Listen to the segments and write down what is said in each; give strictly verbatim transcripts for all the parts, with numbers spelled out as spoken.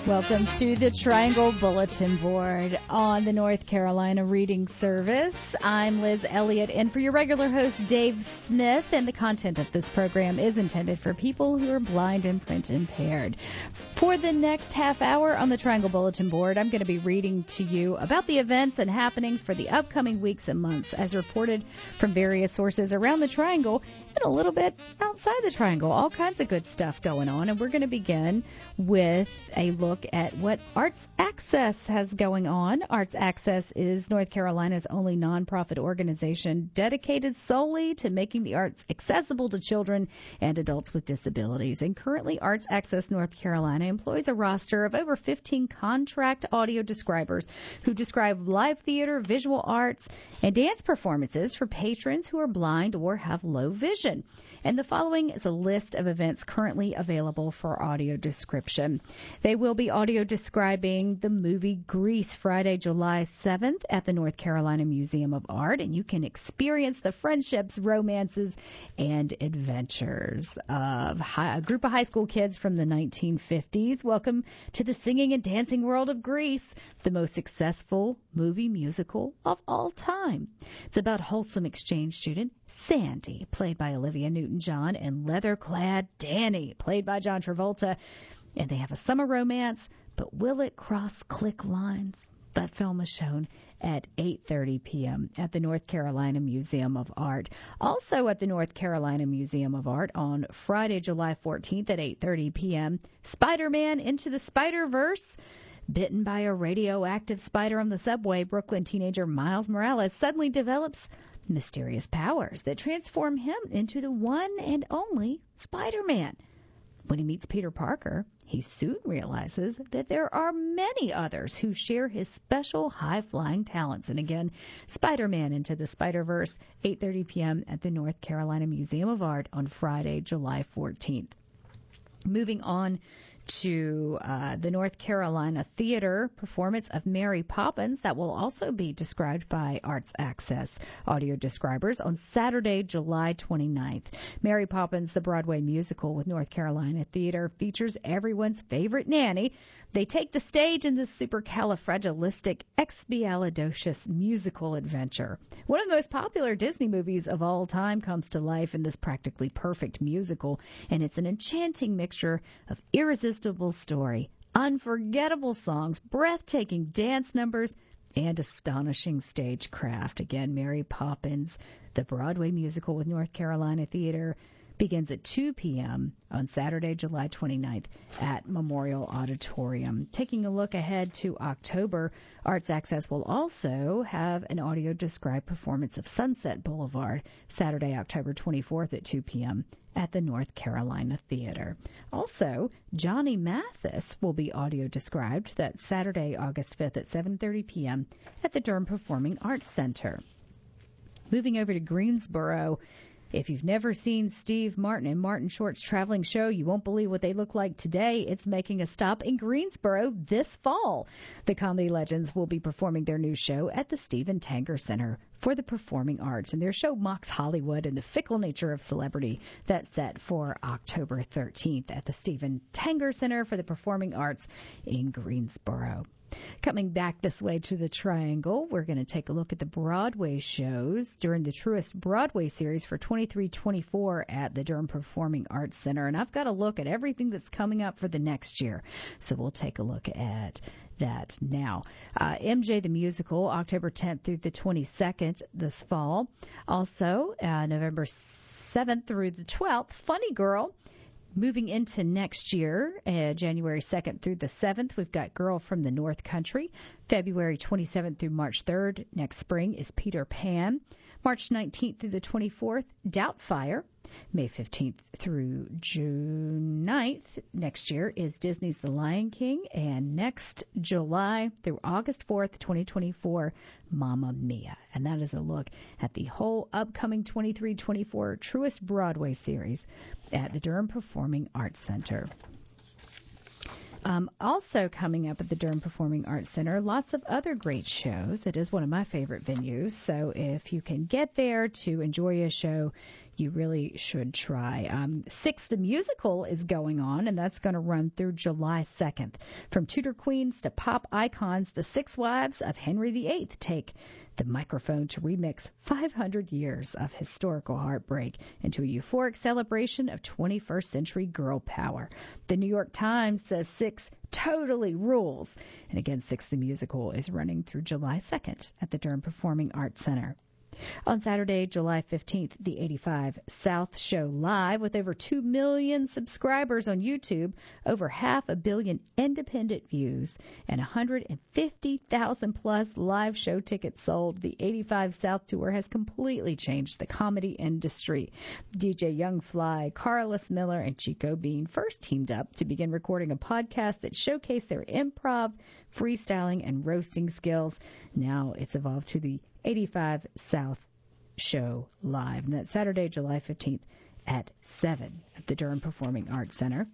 Welcome to the Triangle Bulletin Board on the North Carolina Reading Service. I'm Liz Elliott, and for your regular host, Dave Smith, and the content of this program is intended for people who are blind and print impaired. For the next half hour on the Triangle Bulletin Board, I'm going to be reading to you about the events and happenings for the upcoming weeks and months as reported from various sources around the Triangle and a little bit outside the Triangle. All kinds of good stuff going on, and we're going to begin with a look at what Arts Access has going on. Arts Access is North Carolina's only nonprofit organization dedicated solely to making the arts accessible to children and adults with disabilities. And currently, Arts Access North Carolina employs a roster of over fifteen contract audio describers who describe live theater, visual arts, and dance performances for patrons who are blind or have low vision. And the following is a list of events currently available for audio description. They will be audio describing the movie Grease Friday, July seventh at the North Carolina Museum of Art, and you can experience the friendships, romances, and adventures of high, a group of high school kids from the nineteen fifties. Welcome to the singing and dancing world of Grease, the most successful movie musical of all time. It's about wholesome exchange student Sandy, played by Olivia Newton-John, and leather-clad Danny, played by John Travolta. And they have a summer romance, but will it cross click lines? That film is shown at eight thirty p.m. at the North Carolina Museum of Art. Also at the North Carolina Museum of Art on Friday, July fourteenth at eight thirty p.m., Spider-Man Into the Spider-Verse. Bitten by a radioactive spider on the subway, Brooklyn teenager Miles Morales suddenly develops mysterious powers that transform him into the one and only Spider-Man. When he meets Peter Parker, he soon realizes that there are many others who share his special high-flying talents. And again, Spider-Man Into the Spider-Verse, eight thirty p.m. at the North Carolina Museum of Art on Friday, July fourteenth. Moving on to uh, the North Carolina Theater performance of Mary Poppins that will also be described by Arts Access audio describers on Saturday, July twenty-ninth. Mary Poppins, the Broadway musical with North Carolina Theater, features everyone's favorite nanny. They take the stage in this supercalifragilisticexpialidocious musical adventure. One of the most popular Disney movies of all time comes to life in this practically perfect musical, and it's an enchanting mixture of irresistible story, unforgettable songs, breathtaking dance numbers, and astonishing stagecraft. Again, Mary Poppins, the Broadway musical with North Carolina Theater, begins at two p.m. on Saturday, July twenty-ninth at Memorial Auditorium. Taking a look ahead to October, Arts Access will also have an audio described performance of Sunset Boulevard, Saturday, October twenty-fourth at two p.m. at the North Carolina Theater. Also, Johnny Mathis will be audio described that Saturday, August fifth at seven thirty p.m. at the Durham Performing Arts Center. Moving over to Greensboro, if you've never seen Steve Martin and Martin Short's traveling show, you won't believe what they look like today. It's making a stop in Greensboro this fall. The comedy legends will be performing their new show at the Stephen Tanger Center for the Performing Arts, and their show mocks Hollywood and the fickle nature of celebrity. That's set for October thirteenth at the Stephen Tanger Center for the Performing Arts in Greensboro. Coming back this way to the Triangle, we're going to take a look at the Broadway shows during the Truist Broadway series for twenty-three twenty-four at the Durham Performing Arts Center. And I've got a look at everything that's coming up for the next year. So we'll take a look at that now. Uh, M J the Musical, October tenth through the twenty-second this fall. Also, uh, November seventh through the twelfth, Funny Girl. Moving into next year, uh, January second through the seventh, we've got Girl from the North Country. February twenty-seventh through March third, next spring, is Peter Pan. March nineteenth through the twenty-fourth, Doubtfire. May fifteenth through June ninth next year is Disney's The Lion King. And next July through August fourth, twenty twenty-four, Mamma Mia. And that is a look at the whole upcoming twenty-three twenty-four Truist Broadway series at the Durham Performing Arts Center. Um, also coming up at the Durham Performing Arts Center, lots of other great shows. It is one of my favorite venues, so if you can get there to enjoy a show, you really should try. Um, Six the Musical is going on, and that's going to run through July second. From Tudor queens to pop icons, the Six Wives of Henry the Eighth take the microphone to remix five hundred years of historical heartbreak into a euphoric celebration of twenty-first century girl power. The New York Times says Six totally rules. And again, Six the Musical is running through July second at the Durham Performing Arts Center. On Saturday, July fifteenth, the eighty-five South Show live with over two million subscribers on YouTube, over half a billion independent views, and one hundred fifty thousand plus live show tickets sold. The eighty-five South Tour has completely changed the comedy industry. D J Young Fly, Carlos Miller, and Chico Bean first teamed up to begin recording a podcast that showcased their improv, freestyling, and roasting skills. Now it's evolved to the eighty-five South Show Live, and that's Saturday, July fifteenth at seven at the Durham Performing Arts Center.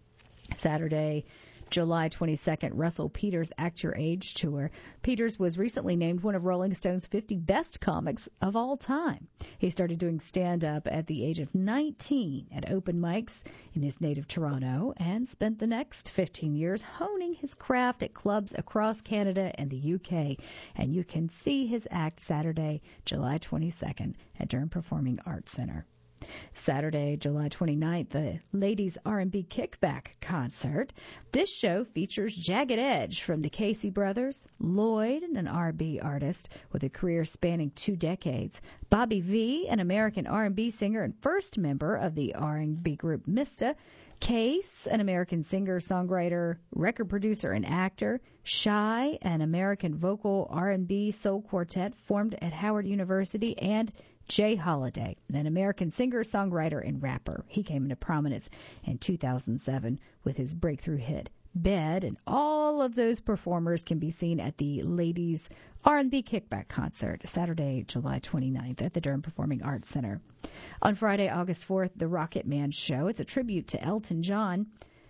Saturday, July twenty-second, Russell Peters Act Your Age Tour. Peters was recently named one of Rolling Stone's fifty best comics of all time. He started doing stand-up at the age of nineteen at open mics in his native Toronto and spent the next fifteen years honing his craft at clubs across Canada and the U K. And you can see his act Saturday, July twenty-second at Durham Performing Arts Center. Saturday, July twenty-ninth, the Ladies R and B Kickback Concert. This show features Jagged Edge from the Casey Brothers, Lloyd, an R and B artist with a career spanning two decades, Bobby V, an American R and B singer and first member of the R and B group Mista, Case, an American singer, songwriter, record producer, and actor, Shy, an American vocal R and B soul quartet formed at Howard University, and Jay Holiday, an American singer, songwriter, and rapper. He came into prominence in two thousand seven with his breakthrough hit, Bed, and all of those performers can be seen at the Ladies R and B Kickback Concert, Saturday, July twenty-ninth at the Durham Performing Arts Center. On Friday, August fourth, the Rocket Man Show. It's a tribute to Elton John.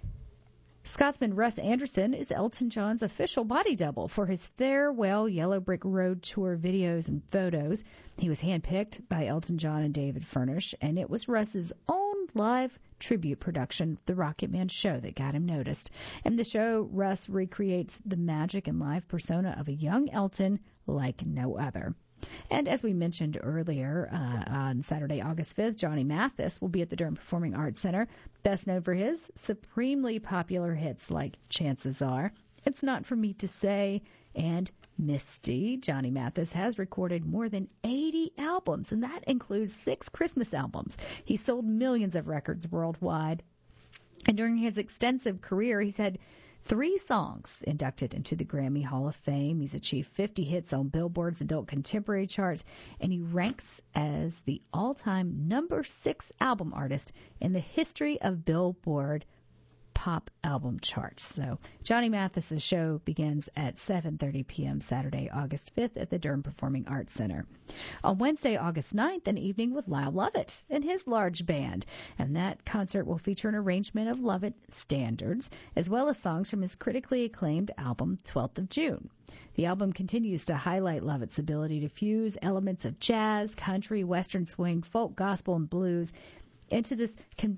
Scotsman Russ Anderson is Elton John's official body double for his Farewell Yellow Brick Road tour videos and photos. He was handpicked by Elton John and David Furnish, and it was Russ's own live tribute production, The Rocket Man Show, that got him noticed. In the show, Russ recreates the magic and live persona of a young Elton like no other. And as we mentioned earlier, uh, on Saturday, August fifth, Johnny Mathis will be at the Durham Performing Arts Center, best known for his supremely popular hits like Chances Are, It's Not For Me to Say, and Misty. Johnny Mathis has recorded more than eighty albums, and that includes six Christmas albums. He sold millions of records worldwide. And during his extensive career, he's had three songs inducted into the Grammy Hall of Fame. He's achieved fifty hits on Billboard's adult contemporary charts, and he ranks as the all-time number six album artist in the history of Billboard pop album charts. So Johnny Mathis's show begins at seven thirty p.m. Saturday, August fifth at the Durham Performing Arts Center. On Wednesday, August ninth, an evening with Lyle Lovett and his large band. And that concert will feature an arrangement of Lovett standards, as well as songs from his critically acclaimed album, twelfth of June. The album continues to highlight Lovett's ability to fuse elements of jazz, country, western swing, folk, gospel, and blues into this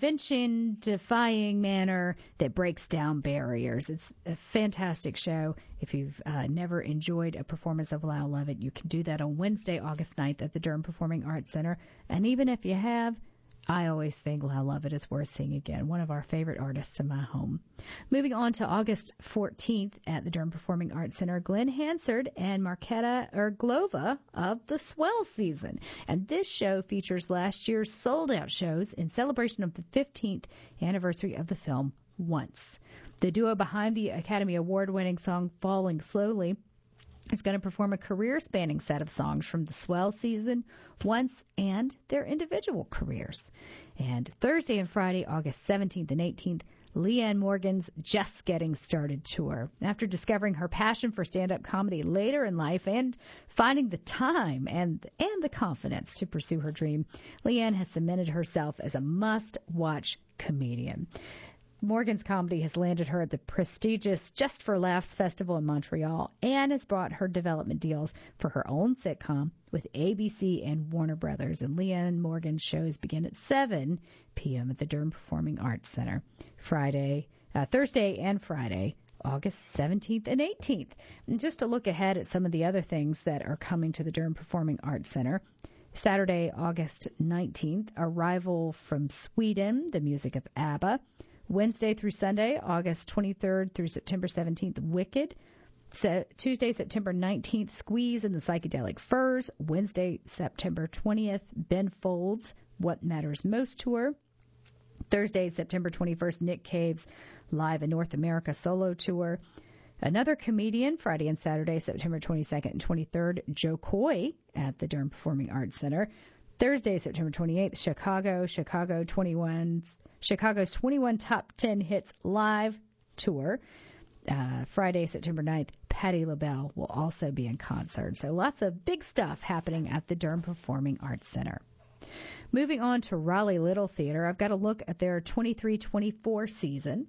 convention-defying manner that breaks down barriers. It's a fantastic show. If you've uh, never enjoyed a performance of Lyle Lovett, you can do that on Wednesday, August ninth at the Durham Performing Arts Center. And even if you have, I always think Lyle Lovett is worth seeing again, one of our favorite artists in my home. Moving on to August fourteenth at the Durham Performing Arts Center, Glenn Hansard and Marketa Erglova of the Swell Season. And this show features last year's sold-out shows in celebration of the fifteenth anniversary of the film Once. The duo behind the Academy Award-winning song Falling Slowly is going to perform a career-spanning set of songs from the Swell Season, Once, and their individual careers. And Thursday and Friday, August seventeenth and eighteenth, Leanne Morgan's Just Getting Started tour. After discovering her passion for stand-up comedy later in life and finding the time and, and the confidence to pursue her dream, Leanne has cemented herself as a must-watch comedian. Morgan's comedy has landed her at the prestigious Just for Laughs Festival in Montreal and has brought her development deals for her own sitcom with A B C and Warner Brothers. And Leanne Morgan's shows begin at seven p.m. at the Durham Performing Arts Center, Friday, uh, Thursday and Friday, August seventeenth and eighteenth. And just to look ahead at some of the other things that are coming to the Durham Performing Arts Center, Saturday, August nineteenth, Arrival from Sweden, the music of ABBA. Wednesday through Sunday, August twenty-third through September seventeenth, Wicked. Se- Tuesday, September nineteenth, Squeeze and the Psychedelic Furs. Wednesday, September twentieth, Ben Folds, What Matters Most Tour. Thursday, September twenty-first, Nick Cave's Live in North America solo tour. Another comedian, Friday and Saturday, September twenty-second and twenty-third, Joe Coy at the Durham Performing Arts Center. Thursday, September twenty-eighth, Chicago, Chicago twenty-one's, Chicago's twenty-one Top ten Hits Live Tour. Uh, Friday, September ninth, Patti LaBelle will also be in concert. So lots of big stuff happening at the Durham Performing Arts Center. Moving on to Raleigh Little Theater, I've got a look at their twenty-three twenty-four season.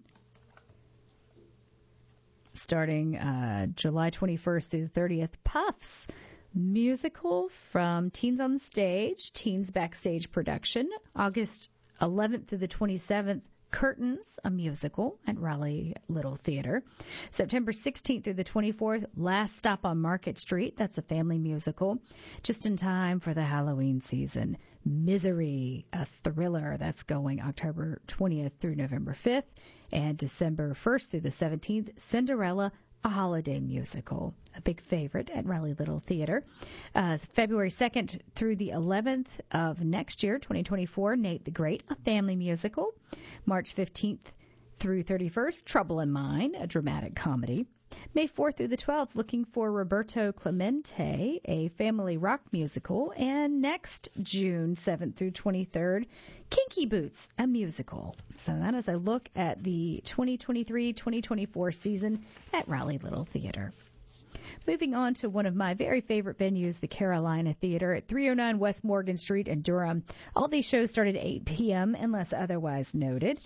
Starting uh, July twenty-first through the thirtieth, Puffs, musical from Teens on the Stage, Teens Backstage production. August eleventh through the twenty-seventh, Curtains, a musical at Raleigh Little Theater. September sixteenth through the twenty-fourth, Last Stop on Market Street. That's a family musical. Just in time for the Halloween season. Misery, a thriller that's going October twentieth through November fifth. And December first through the seventeenth, Cinderella, a holiday musical, a big favorite at Raleigh Little Theater. Uh, February second through the eleventh of next year, twenty twenty-four, Nate the Great, a family musical. March fifteenth through thirty-first, Trouble in Mind, a dramatic comedy. May fourth through the twelfth, looking for Roberto Clemente, a family rock musical. And next June seventh through twenty-third, Kinky Boots, a musical. So that is a look at the twenty twenty-three twenty twenty-four season at Raleigh Little Theater. Moving on to one of my very favorite venues, the Carolina Theater at three oh nine West Morgan Street in Durham. All these shows start at eight p.m. unless otherwise noted.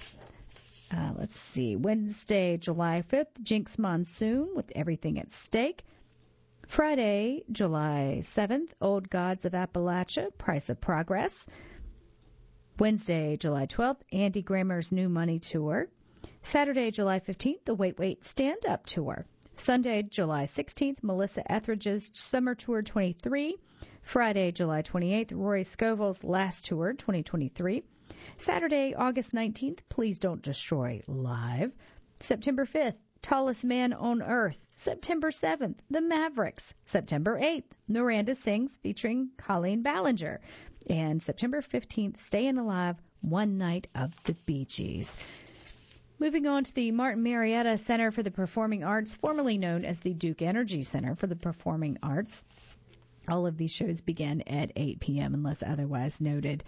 Uh, let's see. Wednesday, July fifth, Jinx Monsoon with Everything at Stake. Friday, July seventh, Old Gods of Appalachia, Price of Progress. Wednesday, July twelfth, Andy Grammer's New Money Tour. Saturday, July fifteenth, the Wait Wait Stand Up Tour. Sunday, July sixteenth, Melissa Etheridge's Summer Tour twenty-three. Friday, July twenty-eighth, Rory Scovel's Last Tour twenty twenty-three. Saturday, August nineteenth, Please Don't Destroy Live. September fifth, Tallest Man on Earth. September seventh, The Mavericks. September eighth, Miranda Sings featuring Colleen Ballinger. And September fifteenth, Staying Alive, One Night of the Bee Gees. Moving on to the Martin Marietta Center for the Performing Arts, formerly known as the Duke Energy Center for the Performing Arts. All of these shows begin at eight p.m. unless otherwise noted.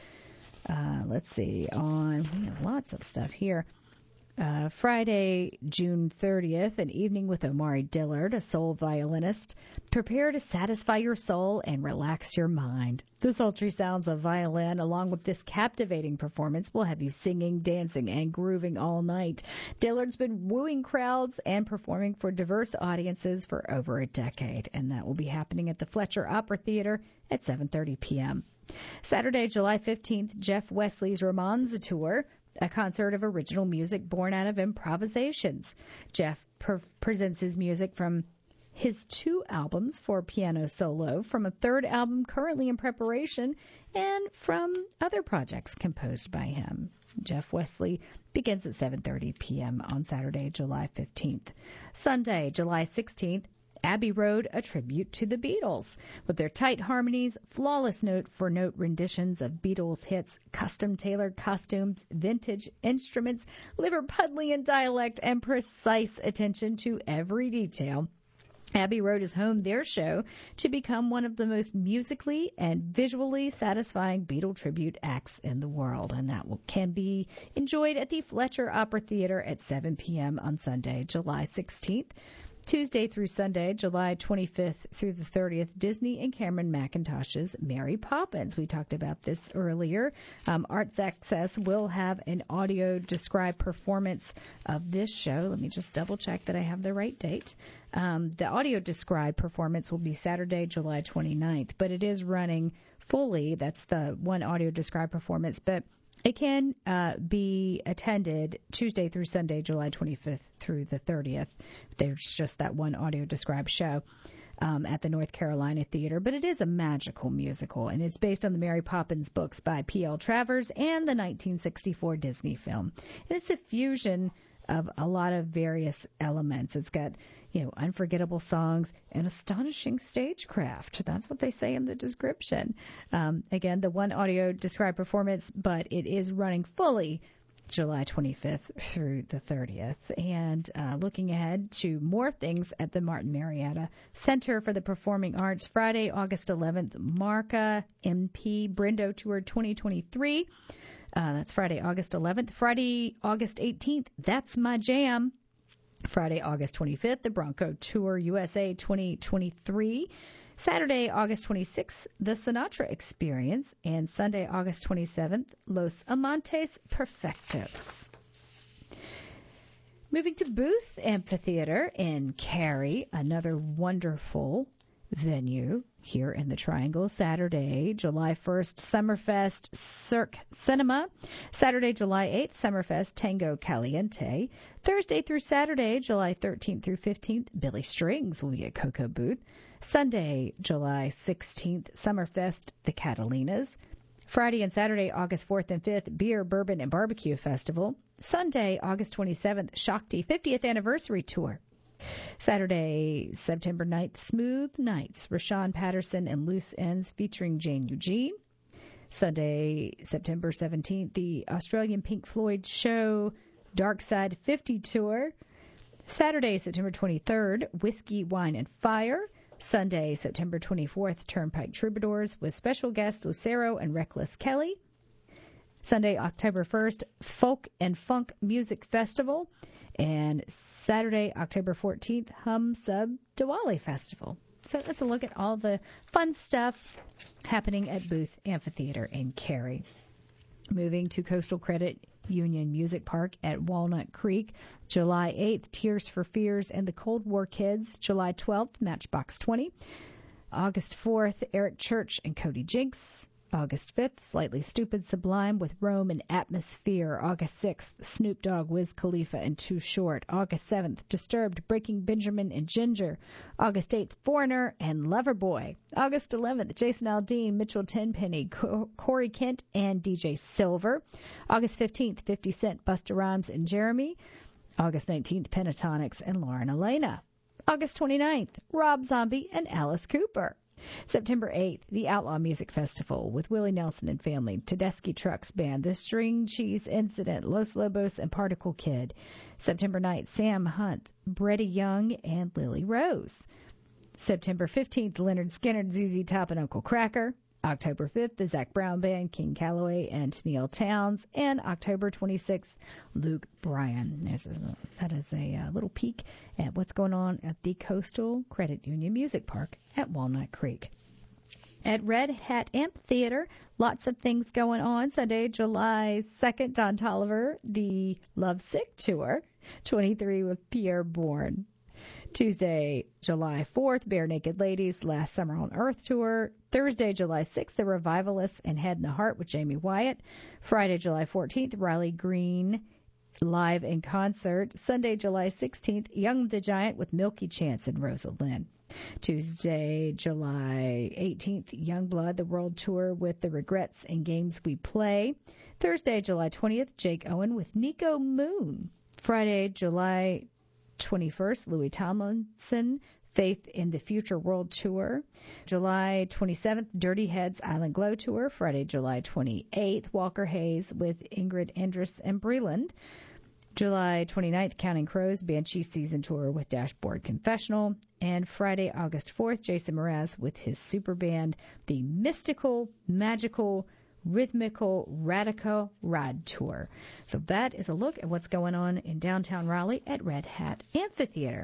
Uh, let's see, on, we have lots of stuff here. Uh, Friday, June thirtieth, an evening with Omari Dillard, a soul violinist. Prepare to satisfy your soul and relax your mind. The sultry sounds of violin, along with this captivating performance, will have you singing, dancing, and grooving all night. Dillard's been wooing crowds and performing for diverse audiences for over a decade, and that will be happening at the Fletcher Opera Theater at seven thirty p.m. Saturday, July fifteenth, Jeff Wesley's Romanza Tour, a concert of original music born out of improvisations. Jeff per- presents his music from his two albums for piano solo, from a third album currently in preparation, and from other projects composed by him. Jeff Wesley begins at seven thirty p.m. on Saturday, July fifteenth. Sunday, July sixteenth, Abbey Road, a tribute to the Beatles. With their tight harmonies, flawless note-for-note renditions of Beatles hits, custom-tailored costumes, vintage instruments, Liverpudlian dialect, and precise attention to every detail, Abbey Road has homed their show to become one of the most musically and visually satisfying Beatle tribute acts in the world, and that will, can be enjoyed at the Fletcher Opera Theater at seven p.m. on Sunday, July sixteenth. Tuesday through Sunday, July twenty-fifth through the thirtieth, Disney and Cameron McIntosh's Mary Poppins. We talked about this earlier. Um, Arts Access will have an audio described performance of this show. Let me just double check that I have the right date. Um, the audio described performance will be Saturday, July twenty-ninth, but it is running fully. That's the one audio described performance, but it can uh, be attended Tuesday through Sunday, July twenty-fifth through the thirtieth. There's just that one audio described show um, at the North Carolina Theater. But it is a magical musical, and it's based on the Mary Poppins books by P L Travers and the nineteen sixty-four Disney film. And it's a fusion of a lot of various elements. It's got, you know, unforgettable songs and astonishing stagecraft. That's what they say in the description. Um, again, the one audio described performance, but it is running fully July twenty-fifth through the thirtieth. And uh, looking ahead to more things at the Martin Marietta Center for the Performing Arts, Friday, August eleventh, Marca M P Brendo Tour twenty twenty-three. Uh, that's Friday, August eleventh. Friday, August eighteenth, That's My Jam. Friday, August twenty-fifth, the Bronco Tour U S A twenty twenty-three. Saturday, August twenty-sixth, the Sinatra Experience. And Sunday, August twenty-seventh, Los Amantes Perfectos. Moving to Booth Amphitheater in Cary, another wonderful venue here in the Triangle. Saturday, July first, Summerfest Cirque Cinema. Saturday, July eighth, Summerfest Tango Caliente. Thursday through Saturday, July thirteenth through fifteenth, Billy Strings will be at Cocoa Booth. Sunday, July sixteenth, Summerfest The Catalinas. Friday and Saturday, August fourth and fifth, Beer, Bourbon, and Barbecue Festival. Sunday, August twenty-seventh, Shakti fiftieth Anniversary Tour. Saturday, September ninth, Smooth Nights, Rashawn Patterson and Loose Ends featuring Jane Eugene. Sunday, September seventeenth, the Australian Pink Floyd Show Dark Side fifty Tour. Saturday, September twenty-third, Whiskey, Wine, and Fire. Sunday, September twenty-fourth, Turnpike Troubadours with special guests Lucero and Reckless Kelly. Sunday, October first, Folk and Funk Music Festival. And Saturday, October fourteenth, Hum Sub Diwali Festival. So that's a look at all the fun stuff happening at Booth Amphitheater in Cary. Moving to Coastal Credit Union Music Park at Walnut Creek, July eighth, Tears for Fears and the Cold War Kids. July twelfth, Matchbox twenty. August fourth, Eric Church and Cody Jinks. August fifth, Slightly Stupid Sublime with Rome and Atmosphere. August sixth, Snoop Dogg, Wiz Khalifa, and Too Short. August seventh, Disturbed, Breaking Benjamin and Ginger. August eighth, Foreigner and Loverboy. August eleventh, Jason Aldean, Mitchell Tenpenny, Co- Corey Kent, and D J Silver. August fifteenth, fifty Cent, Busta Rhymes, and Jeremy. August nineteenth, Pentatonics and Lauren Elena. August twenty-ninth, Rob Zombie and Alice Cooper. September eighth, the Outlaw Music Festival with Willie Nelson and Family, Tedeschi Trucks Band, The String Cheese Incident, Los Lobos, and Particle Kid. September ninth, Sam Hunt, Brady Young, and Lily Rose. September fifteenth, Leonard Skinner, Z Z Top, and Uncle Cracker. October fifth, the Zac Brown Band, King Calloway, and Neil Towns. And October twenty-sixth, Luke Bryan. There's a, that is a uh, little peek at what's going on at the Coastal Credit Union Music Park at Walnut Creek. At Red Hat Amphitheater, lots of things going on. Sunday, July second, Don Tolliver, the Lovesick Tour, twenty-three with Pierre Bourne. Tuesday, July fourth, Bare Naked Ladies, Last Summer on Earth Tour. Thursday, July sixth, The Revivalists and Head in the Heart with Jamie Wyatt. Friday, July fourteenth, Riley Green live in concert. Sunday, July sixteenth, Young the Giant with Milky Chance and Rosa Lynn. Tuesday, July eighteenth, Youngblood, the World Tour with The Regrets and Games We Play. Thursday, July twentieth, Jake Owen with Nico Moon. Friday, July twenty-first, Louis Tomlinson, Faith in the Future World Tour. July twenty-seventh, Dirty Heads Island Glow Tour. Friday, July twenty-eighth, Walker Hayes with Ingrid Andress and Breland. July twenty-ninth, Counting Crows Banshee Season Tour with Dashboard Confessional. And Friday, August fourth, Jason Mraz with his super band, the Mystical, Magical, Rhythmical, Radical Ride Tour. So that is a look at what's going on in downtown Raleigh at Red Hat Amphitheater.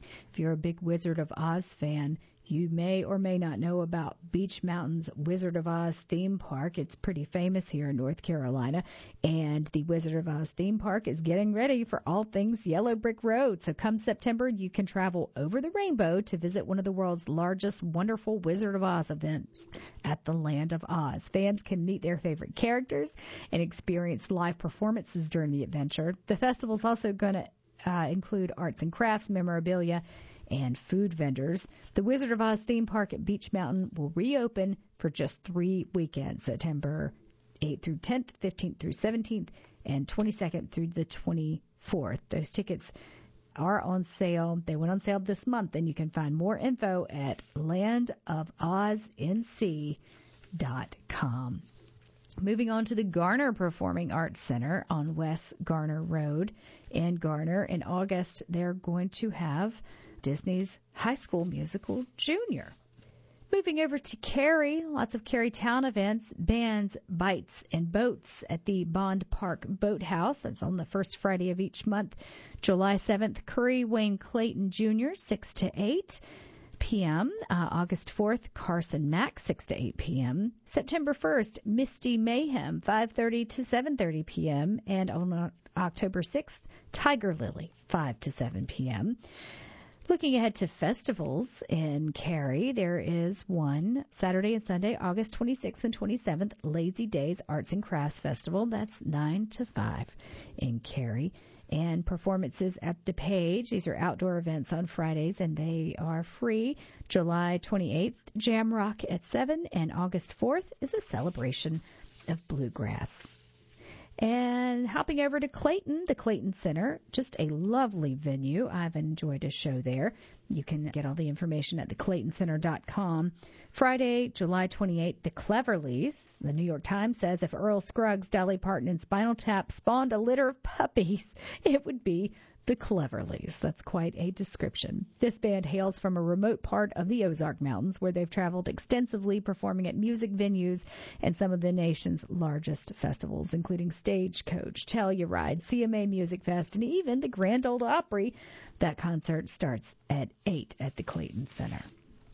If you're a big Wizard of Oz fan, you may or may not know about Beach Mountain's Wizard of Oz theme park. It's pretty famous here in North Carolina, and the Wizard of Oz theme park is getting ready for all things Yellow Brick Road. So come September, you can travel over the rainbow to visit one of the world's largest wonderful Wizard of Oz events at the Land of Oz. Fans can meet their favorite characters and experience live performances during the adventure. The festival is also going to uh, include arts and crafts, memorabilia, and food vendors. The Wizard of Oz theme park at Beach Mountain will reopen for just three weekends, September eighth through tenth, fifteenth through seventeenth, and twenty-second through the twenty-fourth. Those tickets are on sale. They went on sale this month, and you can find more info at land of oz n c dot com. Moving on to the Garner Performing Arts Center on West Garner Road in Garner. In August, they're going to have Disney's High School Musical Junior. Moving over to Cary, lots of Cary Town events, bands, bites, and boats at the Bond Park Boathouse. That's on the first Friday of each month. July seventh, Curry Wayne Clayton Junior, six to eight p.m. Uh, August fourth, Carson Mack, six to eight p.m. September first, Misty Mayhem, five thirty to seven thirty p.m. And on uh, October sixth, Tiger Lily, five to seven p.m. Looking ahead to festivals in Cary, there is one Saturday and Sunday, August twenty-sixth and twenty-seventh, Lazy Days Arts and Crafts Festival. That's nine to five in Cary. And performances at the Page. These are outdoor events on Fridays, and they are free. July twenty-eighth, Jam Rock at seven, and August fourth is a celebration of bluegrass. And hopping over to Clayton, the Clayton Center, just a lovely venue. I've enjoyed a show there. You can get all the information at the clayton center dot com. Friday, July twenty-eighth, the Cleverleys. The New York Times says if Earl Scruggs, Dolly Parton, and Spinal Tap spawned a litter of puppies, it would be the Cleverleys. That's quite a description. This band hails from a remote part of the Ozark Mountains where they've traveled extensively performing at music venues and some of the nation's largest festivals, including Stagecoach, Telluride, C M A Music Fest, and even the Grand Ole Opry. That concert starts at eight at the Clayton Center.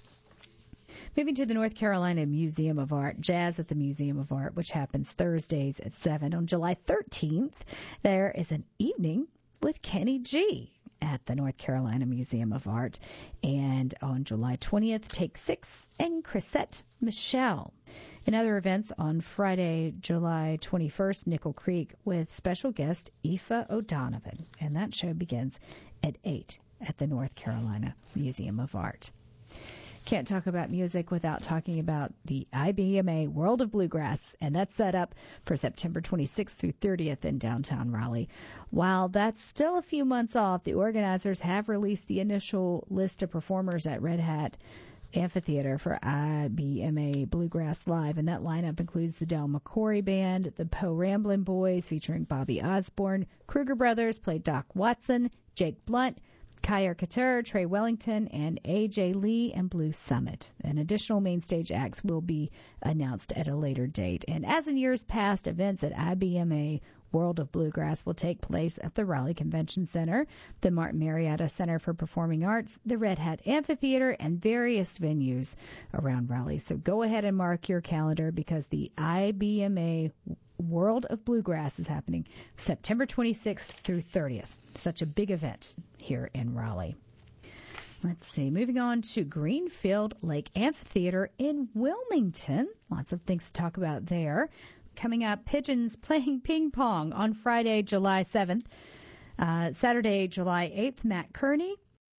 Moving to the North Carolina Museum of Art, Jazz at the Museum of Art, which happens Thursdays at seven. On July thirteenth, there is an evening with Kenny G at the North Carolina Museum of Art. And on July twentieth, Take Six and Chrisette Michelle. In other events, on Friday, July twenty-first, Nickel Creek with special guest Aoife O'Donovan. And that show begins at eight at the North Carolina Museum of Art. Can't talk about music without talking about the I B M A World of Bluegrass, and that's set up for September twenty-sixth through thirtieth in downtown Raleigh. While that's still a few months off, the organizers have released the initial list of performers at Red Hat Amphitheater for I B M A Bluegrass Live, and that lineup includes the Del McCoury Band, the Poe Ramblin' Boys featuring Bobby Osborne, Kruger Brothers played Doc Watson, Jake Blunt, Kyer Couture, Trey Wellington, and A J Lee and Blue Summit. And additional main stage acts will be announced at a later date. And as in years past, events at I B M A World of Bluegrass will take place at the Raleigh Convention Center, the Martin Marietta Center for Performing Arts, the Red Hat Amphitheater, and various venues around Raleigh. So go ahead and mark your calendar because the I B M A World of Bluegrass is happening September twenty-sixth through thirtieth. Such a big event here in Raleigh. Let's see. Moving on to Greenfield Lake Amphitheater in Wilmington. Lots of things to talk about there. Coming up, Pigeons playing ping pong on Friday, July seventh. Uh, Saturday, July eighth, Matt Kearney.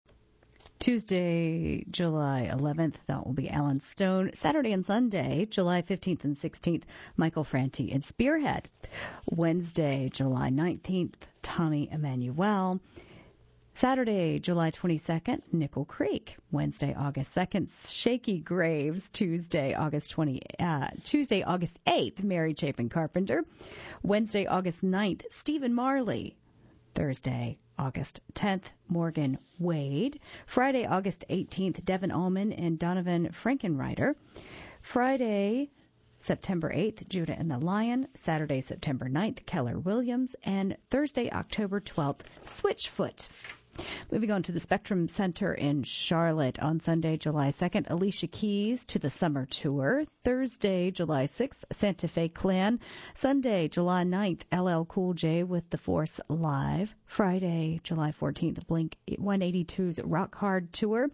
Tuesday, July eleventh, that will be Alan Stone. Saturday and Sunday, July fifteenth and sixteenth, Michael Franti and Spearhead. Wednesday, July nineteenth, Tommy Emmanuel. Saturday, July twenty-second, Nickel Creek. Wednesday, August second, Shaky Graves. Tuesday, August twentieth, uh, Tuesday, August eighth, Mary Chapin Carpenter. Wednesday, August ninth, Stephen Marley. Thursday, August tenth, Morgan Wade. Friday, August eighteenth, Devin Allman and Donovan Frankenreiter. Friday, September eighth, Judah and the Lion. Saturday, September ninth, Keller Williams. And Thursday, October twelfth, Switchfoot. Moving on to the Spectrum Center in Charlotte on Sunday, July second, Alicia Keys to the Summer Tour. Thursday, July sixth, Santa Fe Clan. Sunday, July ninth, L L Cool J with The Force Live. Friday, July fourteenth, Blink one eighty-two's Rock Hard Tour.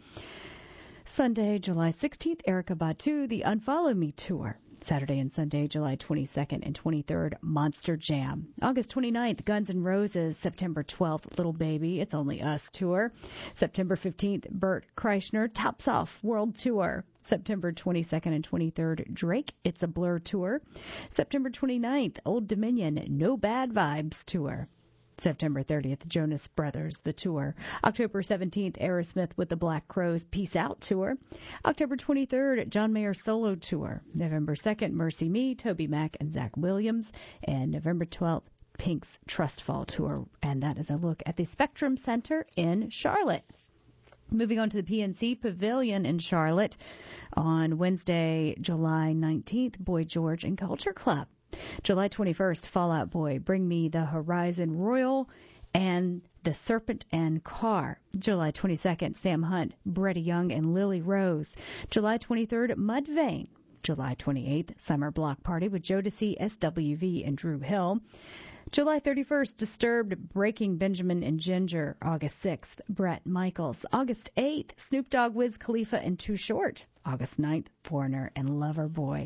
Sunday, July sixteenth, Erykah Badu, the Unfollow Me Tour. Saturday and Sunday, July twenty-second and twenty-third, Monster Jam. August twenty-ninth, Guns N' Roses. September twelfth, Little Baby, It's Only Us Tour. September fifteenth, Bert Kreischer, Tops Off World Tour. September twenty-second and twenty-third, Drake, It's a Blur Tour. September twenty-ninth, Old Dominion, No Bad Vibes Tour. September thirtieth, Jonas Brothers, the tour. October seventeenth, Aerosmith with the Black Crowes, Peace Out Tour. October twenty-third, John Mayer Solo Tour. November second, Mercy Me, Toby Mac, and Zach Williams. And November twelfth, Pink's Trust Fall Tour. And that is a look at the Spectrum Center in Charlotte. Moving on to the P N C Pavilion in Charlotte on Wednesday, July nineteenth, Boy George and Culture Club. July twenty-first, Fall Out Boy, Bring Me the Horizon Royal, and The Serpent and Car. July twenty-second, Sam Hunt, Bretta Young, and Lily Rose. July twenty-third, Mudvayne. July twenty-eighth, Summer Block Party with Jodeci, S W V, and Drew Hill. July thirty-first, Disturbed, Breaking Benjamin and Ginger. August sixth, Bret Michaels. August eighth, Snoop Dogg, Wiz Khalifa, and Too Short. August ninth, Foreigner and Loverboy.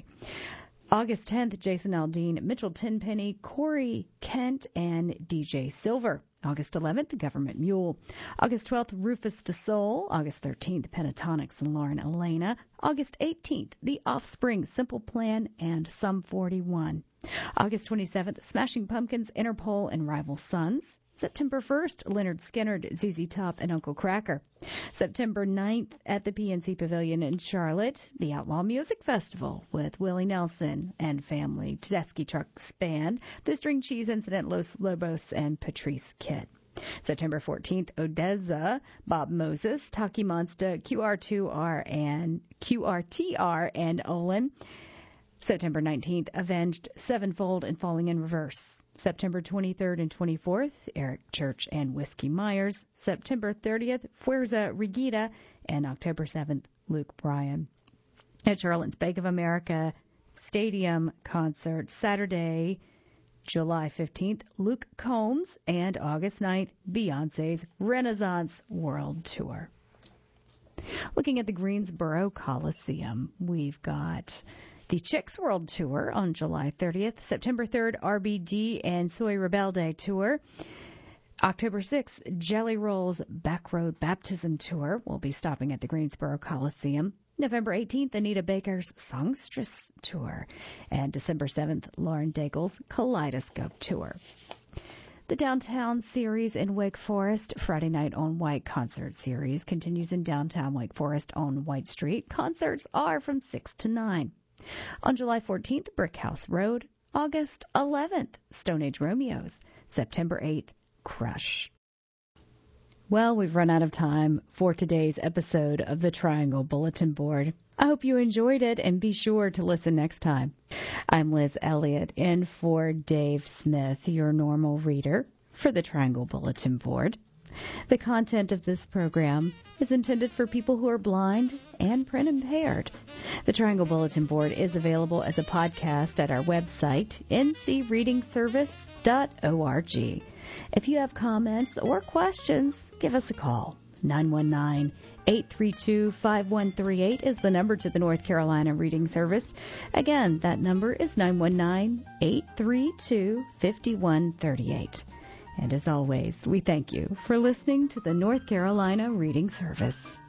August tenth, Jason Aldean, Mitchell Tenpenny, Corey Kent, and D J Silver. August eleventh, The Government Mule. August twelfth, Rufus DeSoul. August thirteenth, Pentatonics and Lauren Elena. August eighteenth, The Offspring, Simple Plan, and Sum forty-one. August twenty-seventh, Smashing Pumpkins, Interpol, and Rival Sons. September first, Leonard Skinner, Z Z Top, and Uncle Kracker. September ninth, at the P N C Pavilion in Charlotte, the Outlaw Music Festival with Willie Nelson and Family, Tedeschi Trucks Band, The String Cheese Incident, Los Lobos, and Patrice Kidd. September fourteenth, Odessa, Bob Moses, Taki Monsta, Q R two R, and Q R T R, and Olin. September nineteenth, Avenged Sevenfold and Falling in Reverse. September twenty-third and twenty-fourth, Eric Church and Whiskey Myers. September thirtieth, Fuerza Regida. And October seventh, Luke Bryan. At Charlotte's Bank of America Stadium concert, Saturday, July fifteenth, Luke Combs. And August ninth, Beyonce's Renaissance World Tour. Looking at the Greensboro Coliseum, we've got the Chicks World Tour on July thirtieth, September third, R B D and Soy Rebelde Tour. October sixth, Jelly Roll's Backroad Baptism Tour. We'll be stopping at the Greensboro Coliseum. November eighteenth, Anita Baker's Songstress Tour. And December seventh, Lauren Daigle's Kaleidoscope Tour. The Downtown Series in Wake Forest, Friday Night on White concert series, continues in downtown Wake Forest on White Street. Concerts are from six to nine. On July fourteenth, Brick House Road. August eleventh, Stone Age Romeos. September eighth, Crush. Well, we've run out of time for today's episode of the Triangle Bulletin Board. I hope you enjoyed it, and be sure to listen next time. I'm Liz Elliott, in for Dave Smith, your normal reader for the Triangle Bulletin Board. The content of this program is intended for people who are blind and print impaired. The Triangle Bulletin Board is available as a podcast at our website, n c reading service dot org. If you have comments or questions, give us a call. nine one nine, eight three two, five one three eight is the number to the North Carolina Reading Service. Again, that number is nine one nine, eight three two, five one three eight. And as always, we thank you for listening to the North Carolina Reading Service.